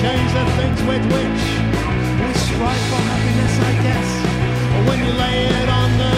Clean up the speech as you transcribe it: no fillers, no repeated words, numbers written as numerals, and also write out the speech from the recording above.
change the things with which we strive for happiness, I guess. But when you lay it on the